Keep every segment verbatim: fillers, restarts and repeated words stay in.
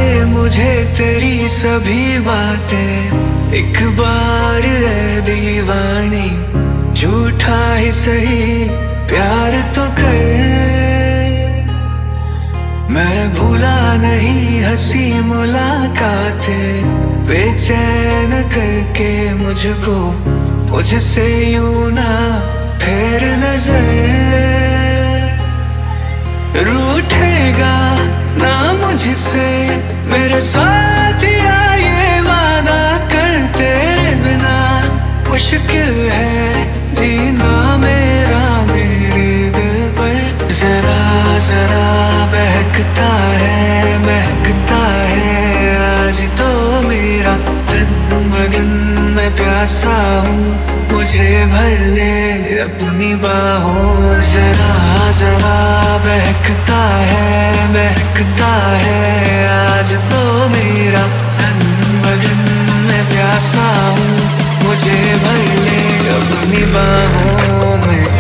मुझे तेरी सभी बातें। एक बार है दीवानी, झूठा ही सही प्यार तो कर। मैं भूला नहीं हंसी मुलाकातें, बेचैन करके मुझको मुझसे यूं ना फेर नजर। रूठेगा ना मुझसे मेरे साथ या ये वादा कर, तेरे बिना मुश्किल है जीना मेरा मेरे दिल पर। जरा जरा बहकता है महकता है आज तो मेरा तन मगन। मैं प्यासा हूँ मुझे भर ले अपनी बाहों। जरा जरा बहकता है महकता है आज तो मेरा तन मगन। मैं प्यासा हूँ मुझे भर ले अपनी बाहों में।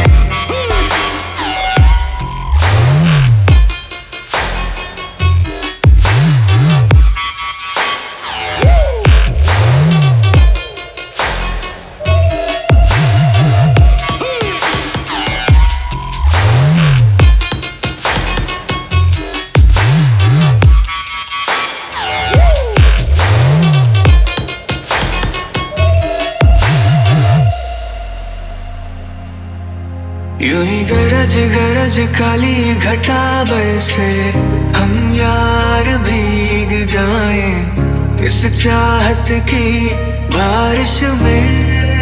यूं ही गरज गरज काली घटा बरसे, हम यार भीग जाएं इस चाहत की बारिश में।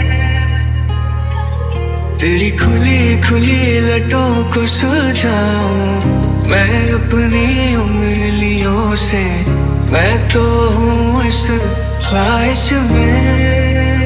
तेरी खुली खुली लटों को सुलझाऊं मैं अपनी उंगलियों से। मैं तो हूँ इस ख्वाहिश में।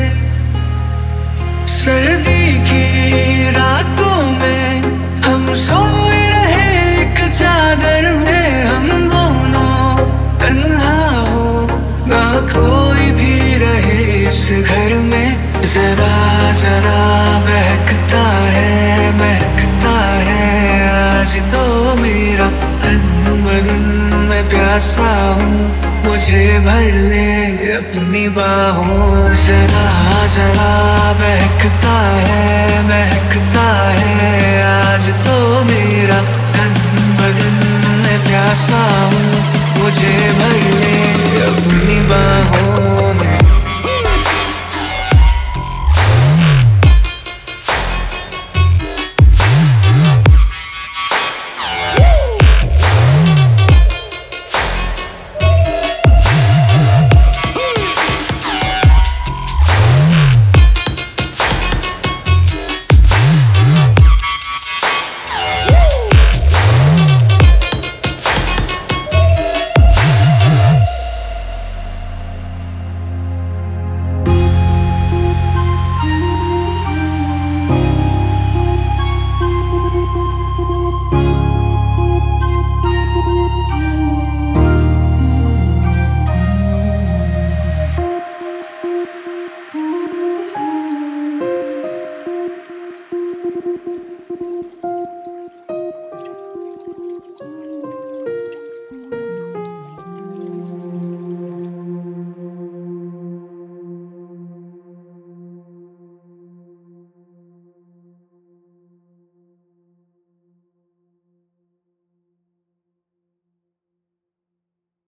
सर्दी की रातों में हम सोए रहे एक चादर में। हम दोनों तन्हा हो ना कोई भी रहे इस घर में। जरा जरा बहकता है महकता है आज तो मेरा तन मगन। मैं प्यासा हूँ मुझे भर ले अपनी बाहों। जरा जरा बहकता है महकता है आज तो मेरा तन मगन। मैं प्यासा हूँ मुझे भर ले अपनी बाहों में।